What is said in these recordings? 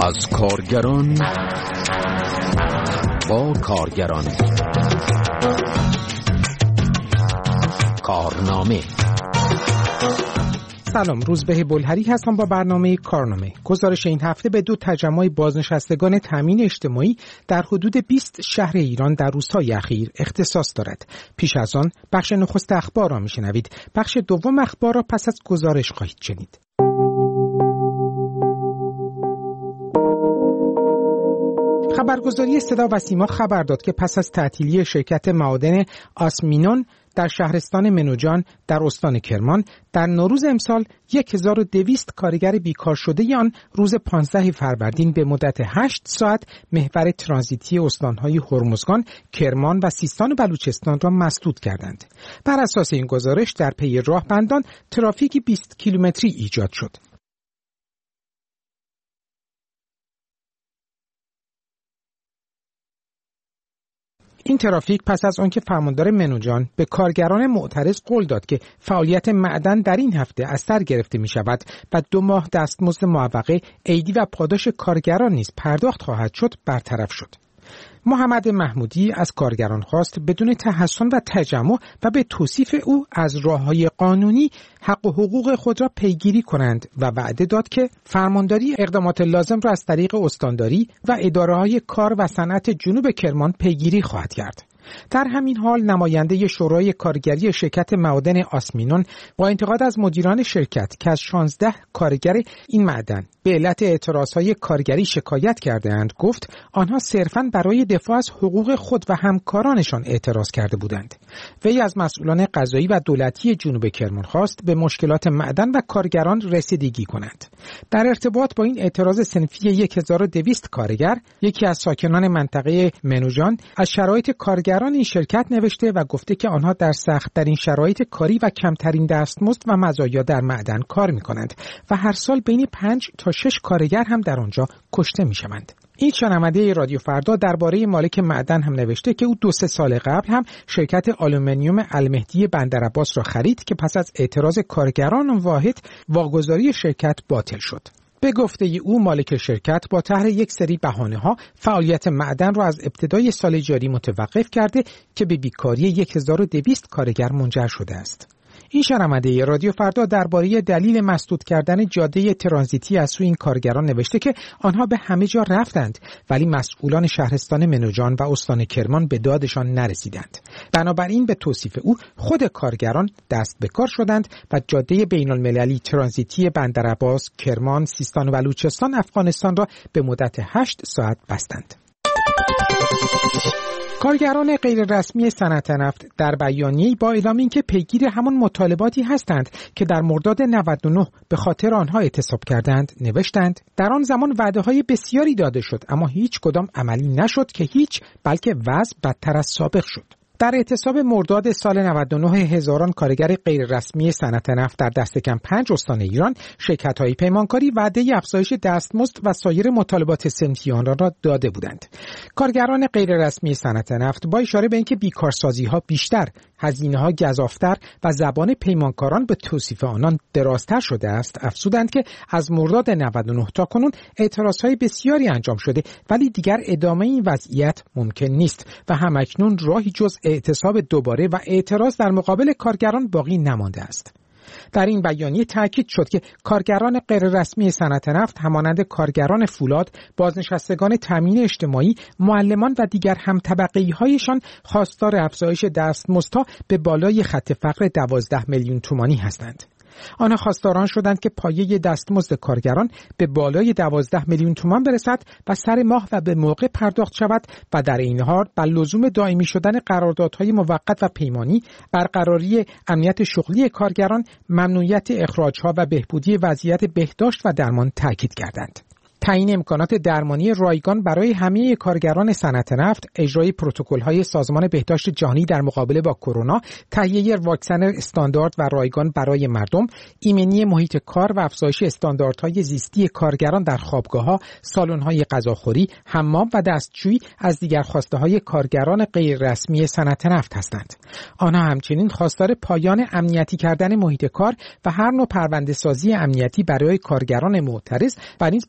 از کارگران با کارگران. کارنامه. سلام، روزبه بلهری هستم با برنامه کارنامه. گزارش این هفته به 2 تجمع بازنشستگان تامین اجتماعی در حدود 20 شهر ایران در روزهای اخیر اختصاص دارد. پیش از آن بخش نخست اخبار را میشنوید. بخش دوم اخبار را پس از گزارش خواهید شنید. خبرگزاری صدا و سیما خبر داد که پس از تعطیلی شرکت معادن آسمینون در شهرستان منوجان در استان کرمان در نوروز امسال 1200 کارگر بیکار شده آن روز 15 فروردین به مدت 8 ساعت محور ترانزیتی استانهای هرمزگان، کرمان و سیستان و بلوچستان را مسدود کردند. بر اساس این گزارش در پی راهبندان ترافیک 20 کیلومتری ایجاد شد. این ترافیک پس از آنکه فرماندار منوجان به کارگران معترض قول داد که فعالیت معدن در این هفته از سر گرفته می شود و 2 ماه دستمزد معوقه، عیدی و پاداش کارگران نیز پرداخت خواهد شد برطرف شد. محمد محمودی از کارگران خواست بدون تحسن و تجمع و به توصیف او از راه‌های قانونی حق و حقوق خود را پیگیری کنند و وعده داد که فرمانداری اقدامات لازم را از طریق استانداری و اداره‌های کار و صنعت جنوب کرمان پیگیری خواهد کرد. در همین حال نماینده شورای کارگری شرکت معادن آسمینون با انتقاد از مدیران شرکت که از 16 کارگر این معدن به علت اعتراضهای کارگری شکایت کرده‌اند گفت آنها صرفاً برای دفاع از حقوق خود و همکارانشان اعتراض کرده بودند. وی از مسئولان قضایی و دولتی جنوب کرمان خواست به مشکلات معدن و کارگران رسیدگی کنند. در ارتباط با این اعتراض صنفی 1200 کارگر، یکی از ساکنان منطقه منوجان از شرایط کارگران این شرکت نوشته و گفته که آنها در سخت‌ترین شرایط کاری و کمترین دستمزد و مزایا در معدن کار می‌کنند و هر سال بین 5 تا 6 کارگر هم در آنجا کشته می‌شوند. این شنونده رادیو فردا درباره مالک معدن هم نوشته که او 2-3 سال قبل هم شرکت آلومینیوم المهدی بندرعباس را خرید که پس از اعتراض کارگران واحد واگذاری شرکت باطل شد. به گفته او مالک شرکت با طرح یک سری بهانه‌ها فعالیت معدن را از ابتدای سال جاری متوقف کرده که به بیکاری 1200 کارگر منجر شده است. این شنونده رادیو فردا درباره دلیل مسدود کردن جاده ترانزیتی از سوی این کارگران نوشته که آنها به همه جا رفتند ولی مسئولان شهرستان منوجان و استان کرمان به دادشان نرسیدند. بنابراین به توصیف او خود کارگران دست به کار شدند و جاده بین‌المللی ترانزیتی بندرعباس، کرمان، سیستان و بلوچستان، افغانستان را به مدت 8 ساعت بستند. کارگران غیررسمی صنعت نفت در بیانیه‌ای با اعلام اینکه پیگیر همان مطالباتی هستند که در مرداد 99 به خاطر آنها اعتصاب کردند نوشتند در آن زمان وعده‌های بسیاری داده شد اما هیچ کدام عملی نشد که هیچ، بلکه وضع بدتر از سابق شد. در اعتصاب مرداد سال 99 هزاران کارگر غیررسمی صنعت نفت در دست کم 5 استان ایران شرکت‌های پیمانکاری وعده افزایش دستمزد و سایر مطالبات صنفی آنها را داده بودند. کارگران غیررسمی صنعت نفت با اشاره به اینکه بیکارسازی‌ها بیشتر، هزینه‌ها گزاف‌تر و زبان پیمانکاران به توصیف آنان درازتر شده است، افزودند که از مرداد 99 تا کنون اعتراض‌های بسیاری انجام شده ولی دیگر ادامه این وضعیت ممکن نیست و همکنون راهی جز اعتصاب دوباره و اعتراض در مقابل کارگران باقی نمانده است. در این بیانیه تاکید شد که کارگران غیررسمی صنعت نفت همانند کارگران فولاد، بازنشستگان تامین اجتماعی، معلمان و دیگر همطبقه‌ای‌هایشان خواستار افزایش دستمزدها به بالای خط فقر 12 میلیون تومانی هستند. آنها خواستاران شدند که پایه دستمزد کارگران به بالای 12 میلیون تومان برسد و سر ماه و به موقع پرداخت شود و در این حال بر لزوم دائمی شدن قراردادهای موقت و پیمانی، برقراری امنیت شغلی کارگران، ممنوعیت اخراجها و بهبودی وضعیت بهداشت و درمان تاکید کردند. تعیین امکانات درمانی رایگان برای همه کارگران صنعت نفت، اجرای پروتکل‌های سازمان بهداشت جهانی در مقابله با کرونا، تهیه واکسن استاندارد و رایگان برای مردم، ایمنی محیط کار و افزایش استانداردهای زیستی کارگران در خوابگاه‌ها، سالن‌های غذاخوری، حمام و دستشویی از دیگر خواسته‌های کارگران غیررسمی صنعت نفت هستند. آنها همچنین خواستار پایان امنیتی کردن محیط کار و هر نوع پرونده‌سازی امنیتی برای کارگران معترض و نیز برخورد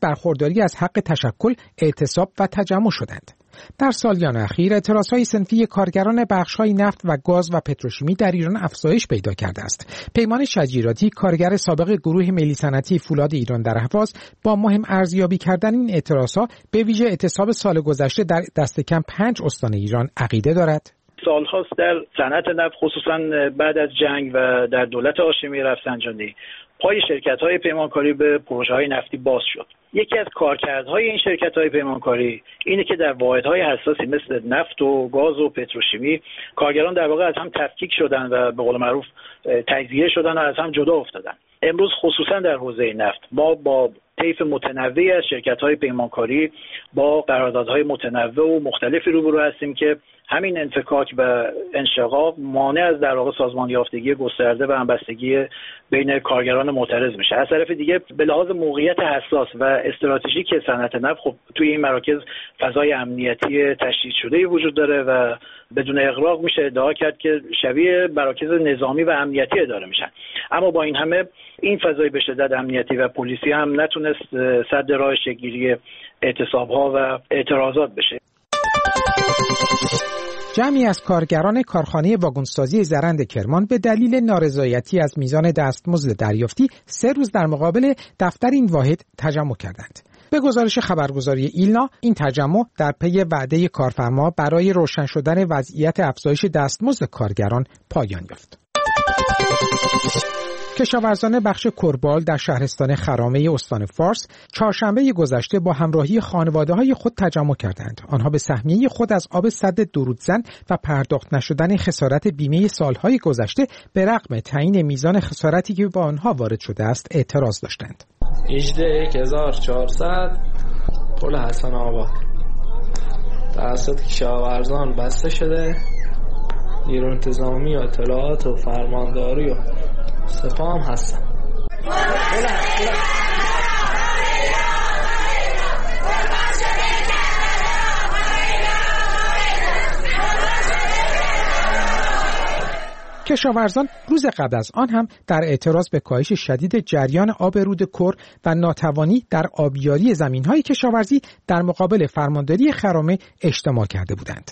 برخورداری از حق تشکل، اعتصاب و تجمع شدند. در سالیان اخیر اعتراضهای صنفی کارگران بخش‌های نفت و گاز و پتروشیمی در ایران افزایش پیدا کرده است. پیمان شجیراتی، کارگر سابق گروه ملی صنعتی فولاد ایران در اهواز، با مهم ارزیابی کردن این اعتراضها به ویژه اعتصاب سال گذشته در دست کم 5 استان ایران عقیده دارد. سال‌هاست در صنعت نفت خصوصا بعد از جنگ و در دولت هاشمی رفسنجانی پای شرکت‌های پیمانکاری به پروژه‌های نفتی باز شد. یکی از کارکردهای این شرکت‌های پیمانکاری اینه که در واحدهای حساسی مثل نفت و گاز و پتروشیمی کارگران در واقع از هم تفکیک شدن و به قول معروف تجزیه شدن و از هم جدا افتادن. امروز خصوصا در حوزه نفت ما با طیف متنوعی از شرکت‌های پیمانکاری با قراردادهای متنوع و مختلفی روبرو هستیم که همین انفکاک و انشقاق مانع از در واقع سازمان یافتگی گسترده و همبستگی بین کارگران معترض میشه. از طرف دیگه به لحاظ موقعیت حساس و استراتژیک صنعت نفت خب توی این مراکز فضای امنیتی تشدید شده وجود داره و بدون اغراق میشه ادعا کرد که شبیه مراکز نظامی و امنیتی اداره میشن. اما با این همه این فضای به شدت امنیتی و پلیسی هم نتونست سد راه شکل‌گیری اعتصاب‌ها و اعتراضات بشه. جمعی از کارگران کارخانه واگنسازی زرند کرمان به دلیل نارضایتی از میزان دستمزد دریافتی 3 روز در مقابل دفتر این واحد تجمع کردند. به گزارش خبرگزاری ایلنا، این تجمع در پی وعده کارفرما برای روشن شدن وضعیت افزایش دستمزد کارگران پایان یافت. کشاورزان بخش کربال در شهرستان خرامه استان فارس چهارشنبه گذشته با همراهی خانواده‌های خود تجمع کردند. آنها به سهمیه خود از آب سد درودزن و پرداخت نشدن خسارت بیمه سالهای گذشته به رغم تعیین میزان خسارتی که با آنها وارد شده است اعتراض داشتند. 18400 پل حسن آباد توسط کشاورزان بسته شده. نیروی انتظامی و اطلاعات و فرمانداری و سپاه هم هستن. کشاورزان روز قبل از آن هم در اعتراض به کاهش شدید جریان آب رود کر و ناتوانی در آبیاری زمین‌های کشاورزی در مقابل فرمانداری خرامه اجتماع کرده بودند.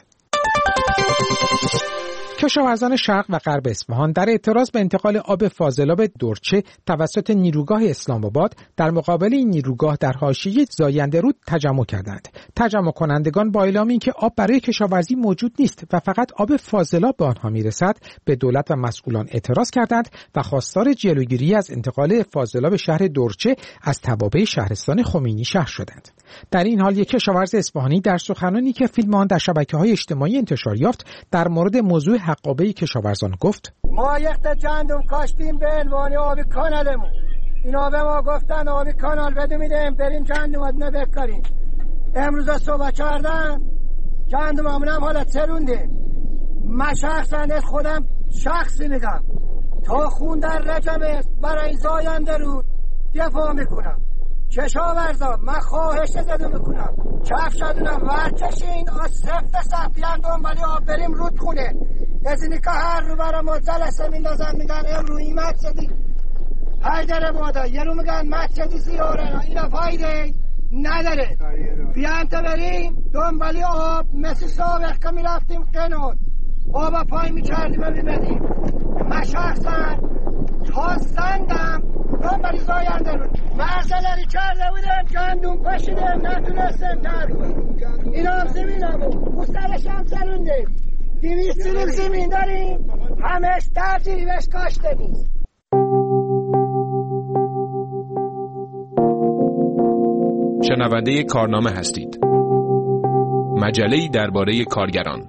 کشاورزان شرق و غرب اصفهان در اعتراض به انتقال آب فاضلاب دورچه توسط نیروگاه اسلام آباد در مقابل این نیروگاه در حاشیه زاینده رود تجمع کردند. تجمع کنندگان با اعلام اینکه آب برای کشاورزی موجود نیست و فقط آب فاضلاب به آنها میرسد، به دولت و مسئولان اعتراض کردند و خواستار جلوگیری از انتقال فاضلاب شهر دورچه از توابع شهرستان خمینی شهر شدند. در این حال یک کشاورز اصفهانی در سخنرانی که فیلم آن در شبکه‌های اجتماعی انتشار یافت در مورد موضوع حقابه کشاورزان گفت: ما یک گندم کاشتیم به عنوان آب کانالمون. اینا به ما گفتن آب کانال بده میدیم بریم گندماتونو بکاریم. امروز صبح کردم گندممون هم حالا چروندیم. من شخصا خودم شخصی میگم تا خون در رگم است برای زاینده رود دفاع میکنم. کشاورزا من خواهش زده میکنم کفشاتونم ورکشین از سفت بیان ولی آب بریم رود خونه. از اینی که هر رو برای ما جلسه میندازن میگن امرو این مسجدی حیدر بادا، یه رو میگن مسجدی زیاره، اینا فایده نداره. بیان تا بریم دنبالی آب مثل سابق که میرفتیم قنون آب پای میکردیم و میبدیم. من شخصا تا سندم دنبالی زاینده رو مرزلری کرده بودم گندم پاشیدم نتونستم ترکنم. اینا هم زمین هم بود او سرش هم سرونده 200 سیلیم زمین داریم همش ترجیحی بهش کاشته نیست. شنونده کارنامه هستید. مجله‌ای درباره کارگران.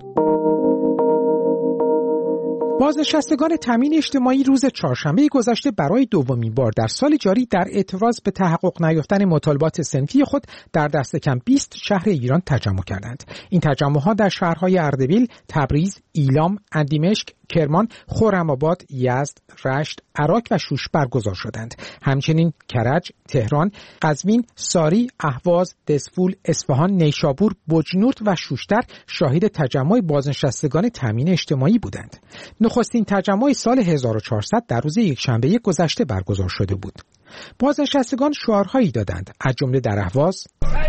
بازنشستگان تامین اجتماعی روز چهارشنبه گذشته برای دومین بار در سال جاری در اعتراض به تحقق نیافتن مطالبات صنفی خود در دست کم 20 شهر ایران تجمع کردند. این تجمع‌ها در شهرهای اردبیل، تبریز، ایلام، اندیمشک، کرمان، خرم‌آباد، یزد، رشت، عراق و شوش برگزار شدند. همچنین کرج، تهران، قزوین، ساری، اهواز، دسفول، اصفهان، نیشابور، بجنورد و شوشتر شاهد تجمع بازنشستگان تامین اجتماعی بودند. نخستین تجمع سال 1400 در روز یکشنبه گذشته برگزار شده بود. بازنشستگان شعارهایی دادند، از جمله در اهواز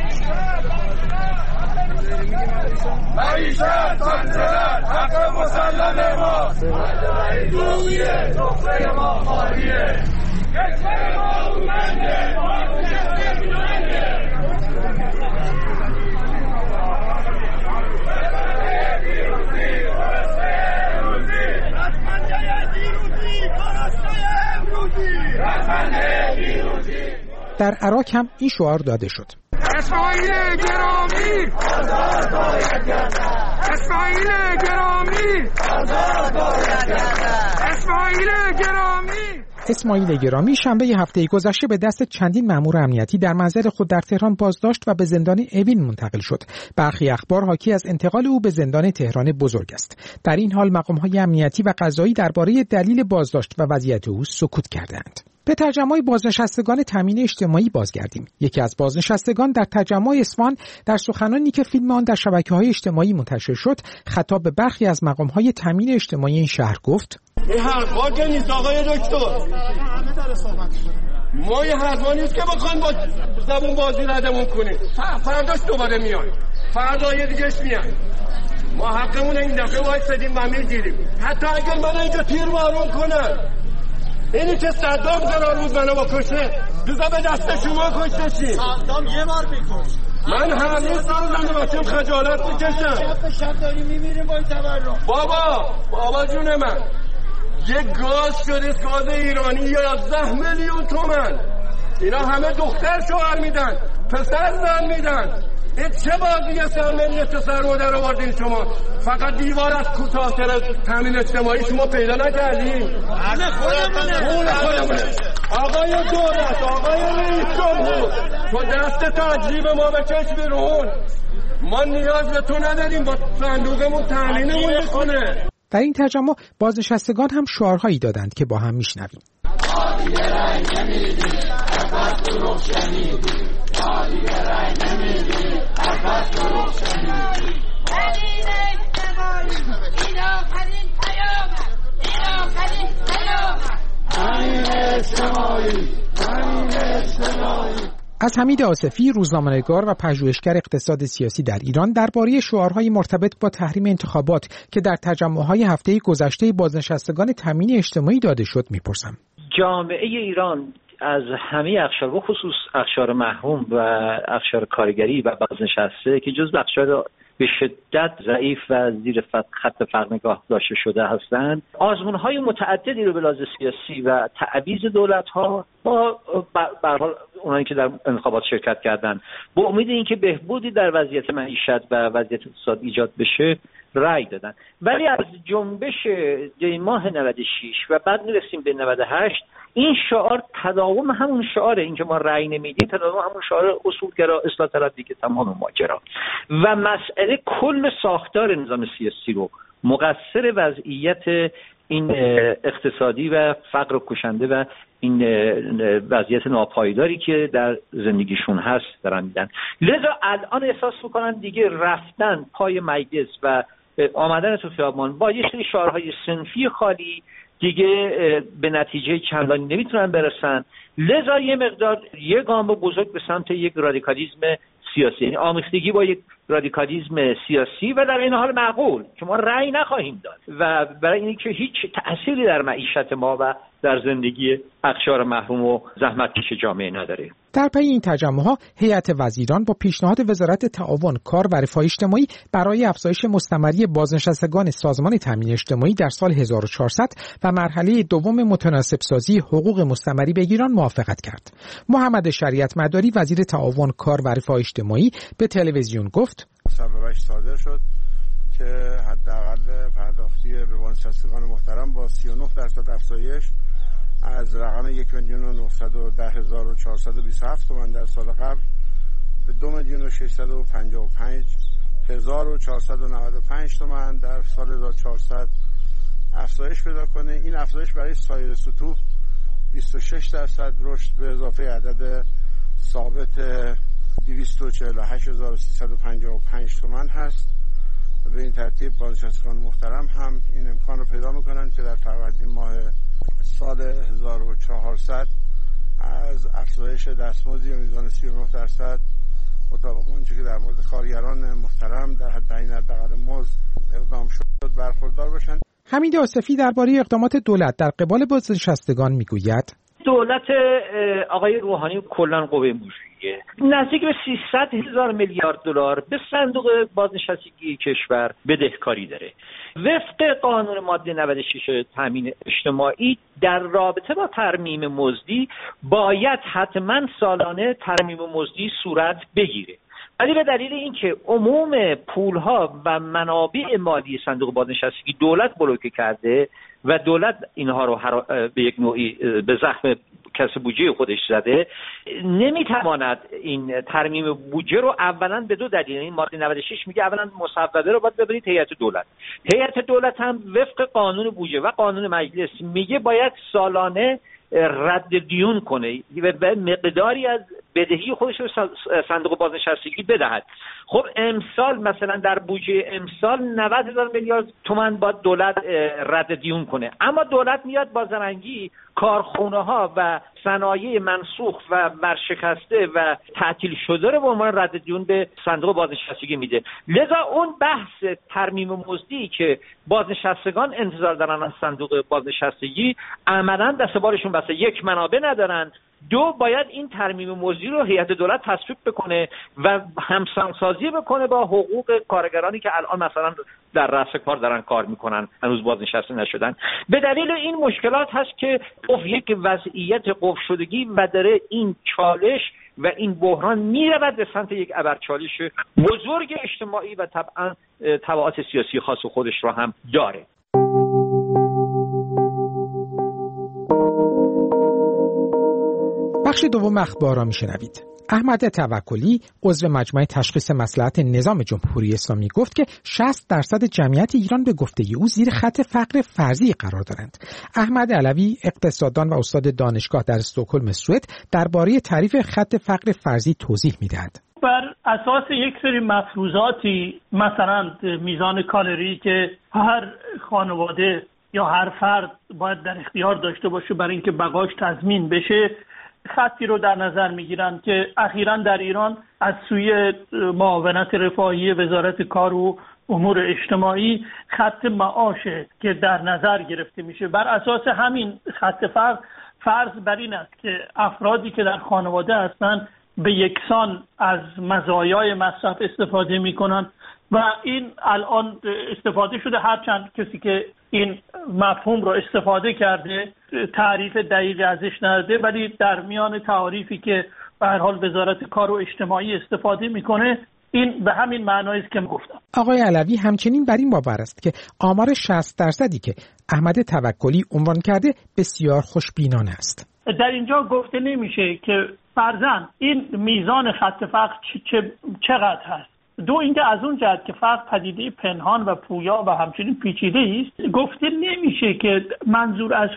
معیشت تنزلت حق مسلم ما دویه نفره ما خواهیه کشور ما اومنده در عراق هم این شعار داده شد. اسماعیل گرامی آزاد باید گردد اسماعیل گرامی آزاد باید گردد اسماعیل گرامی. اسماعیل گرامی شنبه هفته گذشته به دست چندین مأمور امنیتی در منزل خود در تهران بازداشت و به زندان اوین منتقل شد. برخی اخبار حاکی از انتقال او به زندان تهران بزرگ است. در این حال مقام‌های امنیتی و قضایی درباره دلیل بازداشت و وضعیت او سکوت کردند. به تجمع بازنشستگان تامین اجتماعی بازگردیم. یکی از بازنشستگان در تجمع اصفهان در سخنانی که فیلم آن در شبکه‌های اجتماعی منتشر شد، خطاب به برخی از مقام‌های تامین اجتماعی این شهر گفت: این حرفا که نیست آقای دکتر. ما یه حرفا نیست که بخوایم با زبون بازی ردمون کنیم. فرداش دوباره میان. فردای دیگهش میان. ما حقمون این دفعه وایسادیم و میگیریم. حتی اگر من اینجا تیر معلوم کنم، اینی که صدام قرار بود منو بکشه، دوزا به دست شما کشته شیم. صدام یه بار میکش. من هر روز زنده بچم خجالت میکشم. شب داریم میمیریم با این تورم. بابا جون من، یه گاز شده گاز ایرانی 11 میلیون تومن. اینا همه دختر شوهر میدن، پسر زن میدن. این چه بازیه سرمنی پسر رو در آوردین شما؟ فقط دیوار از کوتاه‌تر از تامین اجتماعی شما پیدا نکردیم. همه خودمونه. آقای دولت، آقای رئیس جمهور، تو دست تجریب ما بکش بیرون. ما نیاز به تو نداریم، با صندوقمون تامینمون میکنه. در این تجمع بازنشستگان هم شعارهایی دادند که با هم میشنویم. از حمید آصفی، روزنامه‌نگار و پژوهشگر اقتصاد سیاسی در ایران، درباره شعارهای مرتبط با تحریم انتخابات که در تجمع‌های هفته گذشته بازنشستگان تامین اجتماعی داده شد می‌پرسم. جامعه ایران از همه اقشار و خصوص اقشار محروم و اقشار کارگری و بازنشسته که جزو اقشار به شدت ضعیف و زیر خط فقر نگاه داشته شده هستند، آزمون‌های متعددی رو به لحاظ سیاسی و تعویض دولت‌ها با به هر حال اونایی که در انتخابات شرکت کردن با امید اینکه بهبودی در وضعیت معیشت و وضعیت اقتصاد ایجاد بشه رأی دادن. ولی از جنبش ماه 96 و بعد میرسیم به 98 این شعار تداوم همون شعاره، این که ما رأی نمیدیم تداوم همون شعار اصولگرا اصلاح طلب دیگه تمام ماجرا و مسئله کل ساختار نظام سیاسی رو مقصر وضعیت این اقتصادی و فقر کشنده و این وضعیت ناپایداری که در زندگیشون هست دارن میدن. لذا الان احساس میکنن دیگه رفتن پای مجلس و آمدن تو خیابان با یه سری شعارهای صنفی خالی دیگه به نتیجه چندانی نمیتونن برسن. لذا یه مقدار یه گام بزرگ به سمت یک رادیکالیسم سیاسی، یعنی آمیختگی با یک رادیکالیسم سیاسی و در این حال معقول که ما رأی نخواهیم داد و برای اینکه هیچ تأثیری در معیشت ما و در زندگی اقشار محروم و زحمتکش جامعه نداره. در پی این تجمع‌ها هیئت وزیران با پیشنهاد وزارت تعاون، کار و رفاه اجتماعی برای افزایش مستمری بازنشستگان سازمان تامین اجتماعی در سال 1400 و مرحله دوم متناسب سازی حقوق مستمری بگیران موافقت کرد. محمد شریعت مداری وزیر تعاون، کار و رفاه اجتماعی به تلویزیون گفت: مصوبه‌اش صادر شد که حداقل پرداختی به بازنشستگان محترم با 39% افزایش از رقم 1,910,427 تومان در سال قبل به 2,655,495 تومان در سال 1400 افزایش پیدا کنه. این افزایش برای سایر سطوح 26% رشد به اضافه عدد ثابت 248355 تومان هست. به این ترتیب بازنشستگان محترم هم این امکان رو پیدا میکنن که در فروردین ماه سال 1400 از افزایش دستمزدی میزان 39% مطابق اونچه که در مورد کارگران محترم در حد تعیین حداقل مزد اقدام شد برخوردار باشند. حمید آصفی درباره اقدامات دولت در قبال بازنشستگان میگوید: دولت آقای روحانی کلا قوه مجریه نزدیک به 300,000 میلیارد دلار به صندوق بازنشستگی کشور بدهکاری داره. وفق قانون ماده 96 تامین اجتماعی در رابطه با ترمیم مزدی باید حتما سالانه ترمیم مزدی صورت بگیره، ولی به دلیل اینکه عموم پولها و منابع مالی صندوق بازنشستگی دولت بلوکه کرده و دولت اینها رو به یک نوعی به زخم کسب بودجه خودش زده، نمیتواند این ترمیم بودجه رو اولا به دو دلیل، این ماده 96 میگه اولا مصوبه رو باید ببرید هیئت دولت. هیئت دولت هم وفق قانون بودجه و قانون مجلس میگه باید سالانه رد دیون کنه و به مقداری از بدهی خودش رو صندوق بازنشستگی بدهد. خب امسال مثلا در بودجه امسال 90,000 میلیارد تومان باید دولت رد دیون کنه، اما دولت میاد با زرنگی کارخونه ها و صنایع منسوخ و ورشکسته و تعطیل شده رو به عنوان رد دیون به صندوق بازنشستگی میده. لذا اون بحث ترمیم مزدی که بازنشستگان انتظار دارن از صندوق بازنشستگی عملاً دست بارشون بسته. یک، منابع ندارن، دو، باید این ترمیم مزدی رو هیئت دولت تصویب بکنه و همسانسازی بکنه با حقوق کارگرانی که الان مثلا در رأس کار دارن کار میکنن هنوز بازنشسته نشدن. به دلیل این مشکلات هست که یک وضعیت قفل شدگی و داره این چالش و این بحران میرود به سمت یک ابرچالش بزرگ اجتماعی و طبعا تبعات سیاسی خاص خودش را هم داره. بخش دوم اخبار را میشنوید. احمد توکلی عضو مجمع تشخیص مصلحت نظام جمهوری اسلامی گفت که 60% جمعیت ایران به گفته او زیر خط فقر فرضی قرار دارند. احمد علوی اقتصاددان و استاد دانشگاه در استکهلم سوئد درباره تعریف خط فقر فرضی توضیح می‌دهد. بر اساس یک سری مفروضاتی، مثلا میزان کالری که هر خانواده یا هر فرد باید در اختیار داشته باشه برای اینکه بقاش تضمین بشه، خطی رو در نظر میگیرن که اخیراً در ایران از سوی معاونت رفاهی وزارت کار و امور اجتماعی خط معاشه که در نظر گرفته میشه. بر اساس همین خط فرض بر این است که افرادی که در خانواده هستند به یکسان از مزایای مصرف استفاده میکنن و این الان استفاده شده. هرچند کسی که این مفهوم رو استفاده کرده تعریف دقیقی ازش نداده، ولی در میان تعریفی که به هر حال وزارت کار و اجتماعی استفاده میکنه این به همین معنایی است که گفتم. آقای علوی همچنین بر این باور است که آمار 60% که احمد توکلی عنوان کرده بسیار خوشبینانه است. در اینجا گفته نمیشه که فرضاً این میزان خط فقر چقدر هست. دو، اینکه از اون جهت که فقر پدیده پنهان و پویا و همچنین پیچیده است، گفته نمیشه که منظور از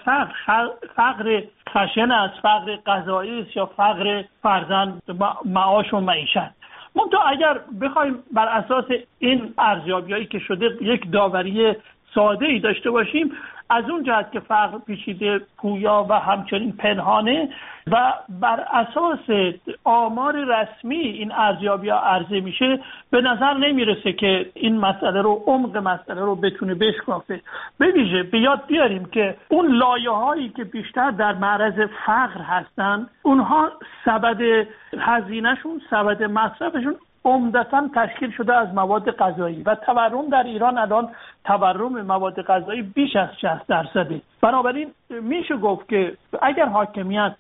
فقر خشن است، فقر غذایی است یا فقر فرضاً معاش و معیشت. منتها اگر بخوایم بر اساس این ارزیابیایی که شده یک داوری ساده ای داشته باشیم، از اون جهت که فقر پیچیده، پویا و همچنین پنهانه و بر اساس آمار رسمی این ارزیابی‌ها عرضه میشه، به نظر نمیرسه که این مسئله رو، عمق مسئله رو بتونه بشکافه. به ویژه به یاد بیاریم که اون لایه‌هایی که بیشتر در معرض فقر هستن، اونها سبد هزینه‌شون، سبد مصرفشون عمدتاً تشکیل شده از مواد غذایی و تورم در ایران الان تورم مواد غذایی بیش از 60%. بنابراین میشه گفت که اگر حاکمیت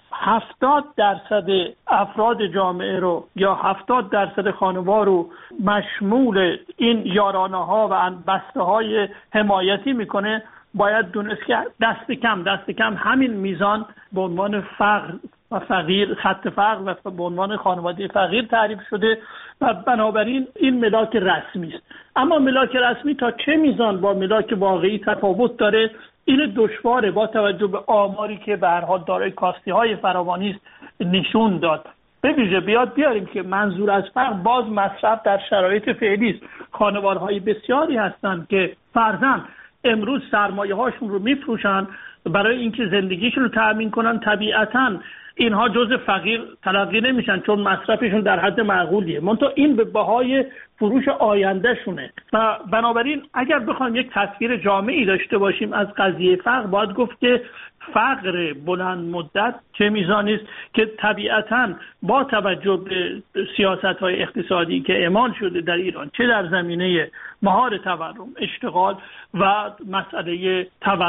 70% افراد جامعه رو یا 70% خانوار رو مشمول این یارانه‌ها و بسته‌های حمایتی میکنه، باید دونست که دست کم همین میزان به عنوان فقر و فقیر، خط فقر و به عنوان خانواده فقیر تعریف شده و بنابراین این ملاک رسمی است. اما ملاک رسمی تا چه میزان با ملاک واقعی تفاوت داره، این دشواره با توجه به آماری که به هر حال دارای کاستی‌های فراوانی است نشون داد. به ویژه بیاریم که منظور از فقر باز مصرف در شرایط فعلی است. خانواده‌های بسیاری هستند که فرضاً امروز سرمایه‌هاشون رو می‌فروشن برای اینکه زندگیشون رو تأمین کنن. طبیعتاً اینها جزء فقیر تلقی نمیشن چون مصرفشون در حد معقولیه، منتها این به بهای فروش آینده شونه و بنابراین اگر بخوایم یک تصویر جامعی داشته باشیم از قضیه فقر، باید گفت که فقر بلند مدت چه میزانی است که طبیعتاً با توجه به سیاست‌های اقتصادی که اعمال شده در ایران، چه در زمینه مهار تورم، اشتغال و مسئله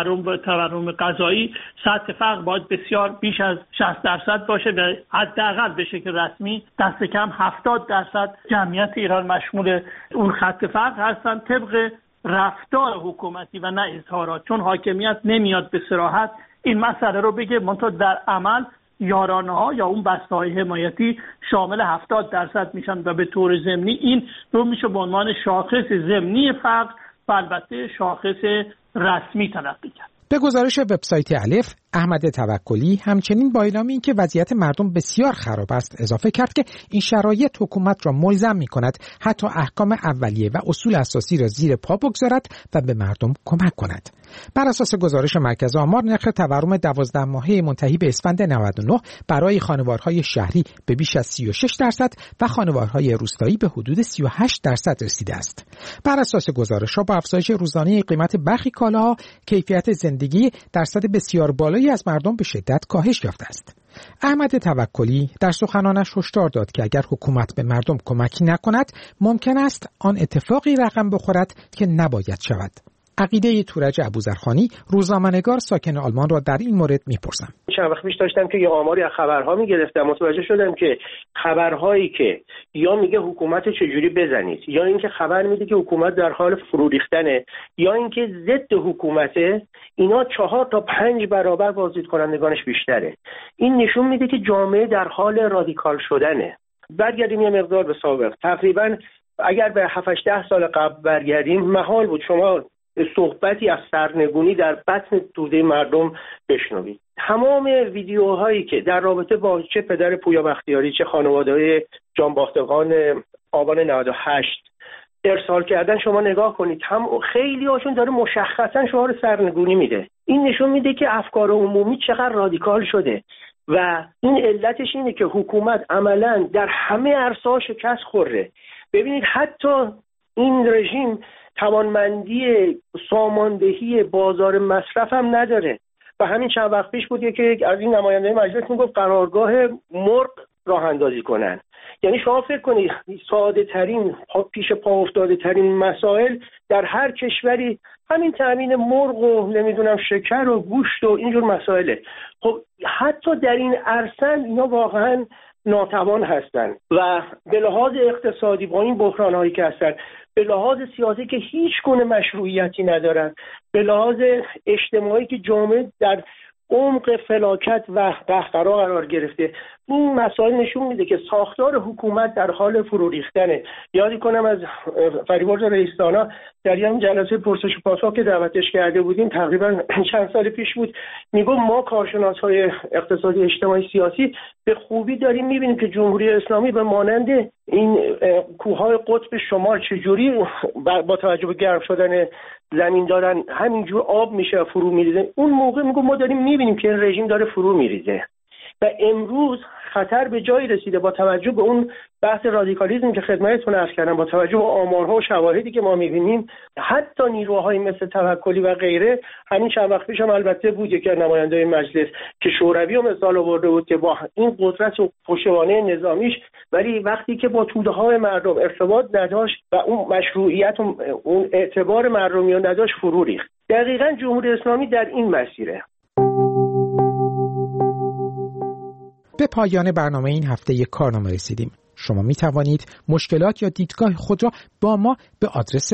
تورم غذایی، سطح فقر باید بسیار بیش از 60% باشه و حداقل به شکل رسمی دست کم 70% جمعیت ایران مشمول اون خط فقر هستن طبق رفتار حکومتی و نه اظهارات، چون حاکمیت نمیاد به صراحت این مسئله رو بگه، منتها در عمل یارانه‌ها یا اون بسته‌های حمایتی شامل 70% میشن و به طور ضمنی این رو میشه به عنوان شاخص ضمنی فقر و البته شاخص رسمی تلقی کرد. به گزارش وبسایت الف، احمد توکلی همچنین با اعلام اینکه وضعیت مردم بسیار خراب است اضافه کرد که این شرایط حکومت را ملزم می‌کند حتی احکام اولیه و اصول اساسی را زیر پا بگذارد و به مردم کمک کند. بر اساس گزارش مرکز آمار، نرخ تورم 12 ماهه منتهی به اسفند 99 برای خانوارهای شهری به بیش از 36% و خانوارهای روستایی به حدود 38% رسیده است. بر اساس گزارش‌ها با افزایش روزانه قیمت برخی کالاها، کیفیت زندگی درصد بسیار بالایی از مردم به شدت کاهش یافته است. احمد توکلی در سخنانش هشدار داد که اگر حکومت به مردم کمکی نکند، ممکن است آن اتفاقی رقم بخورد که نباید شود. عقیده تورج ابوذرخانی، روزنامه‌نگار ساکن آلمان، را در این مورد می‌پرسم. چند وقت پیش داشتم که یه آماری از خبرها می‌گرفتم، متوجه شدم که خبرهایی که یا میگه حکومت چجوری بزنید، یا اینکه خبر میده که حکومت در حال فرو ریختنه، یا اینکه ضد حکومته، اینا 4 تا 5 برابر بازدید کنندگانش بیشتره. این نشون میده که جامعه در حال رادیکال شدنه. برگردیم یه مقدار به سابق. تقریبا اگر به 7-10 سال قبل برگردیم، محال بود شما صحبتی از سرنگونی در بطن توده مردم بشنوید. تمام ویدیوهایی که در رابطه با چه پدر پویا بختیاری چه خانواده‌های جانباختگان آبان 98 ارسال کردن شما نگاه کنید، هم خیلی هاشون داره مشخصا شعار سرنگونی میده. این نشون میده که افکار عمومی چقدر رادیکال شده و این علتش اینه که حکومت عملاً در همه عرصه‌ها شکست خورده. ببینید حتی این رژیم توانمندی ساماندهی بازار مصرف هم نداره و همین چند وقت پیش بود که از این نماینده مجلس میگفت قرارگاه مرغ راه اندازی کنن. یعنی شما فکر کنید ساده ترین پیش پا افتاده ترین مسائل در هر کشوری همین تامین مرغ و نمیدونم شکر و گوشت و اینجور مسائله. خب حتی در این عرصه اینا واقعا ناتوان هستن و به لحاظ اقتصادی با این بحران‌هایی که هستن، به لحاظ سیاسی که هیچ گونه مشروعیتی ندارن، به لحاظ اجتماعی که جامعه در عمق فلاکت و قهقرا قرار گرفته، این مسائل نشون میده که ساختار حکومت در حال فرو ریختنه. یادی کنم از فریبرز رئیس‌دانا در این جلسه پرسش و پاسخ که دعوتش کرده بودیم تقریبا چند سال پیش بود، میگم ما کارشناس‌های اقتصادی اجتماعی سیاسی به خوبی داریم میبینیم که جمهوری اسلامی به مانند این کوههای قطب شمال چجوری با توجه به گرم شدن زمین دارن همینجور آب میشه فرو میریزه. اون موقع میگم ما داریم میبینیم که رژیم داره فرو میریزه و امروز خطر به جایی رسیده با توجه به اون بحث رادیکالیسم که خدمتتون عرض کردم، با توجه به آمارها و شواهدی که ما میبینیم، حتی نیروهای مثل توکلی و غیره. همین چند وقت پیش هم البته بود یکی از نمایندگان مجلس که شوروی رو مثال آورده بود که با این قدرت و پشتوانه نظامیش ولی وقتی که با توده‌های مردم ارتباط نداشت و اون مشروعیت و اون اعتبار مردمی رو نداشت فرو ریخت. دقیقاً جمهوری اسلامی در این مسیره. به پایان برنامه این هفته یک کارنامه رسیدیم. شما می توانید مشکلات یا دیدگاه خود را با ما به آدرس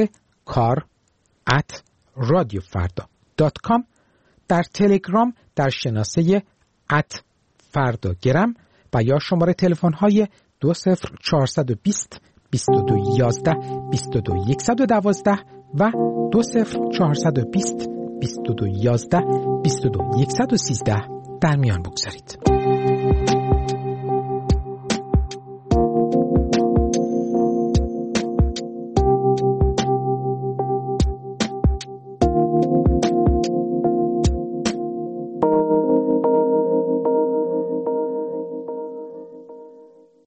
kar@radiofarda.com در تلگرام در شناسه فردا گرم و یا شماره تلفن های 20420 2211 22112 و 20420 2211 22113 در میان بگذارید.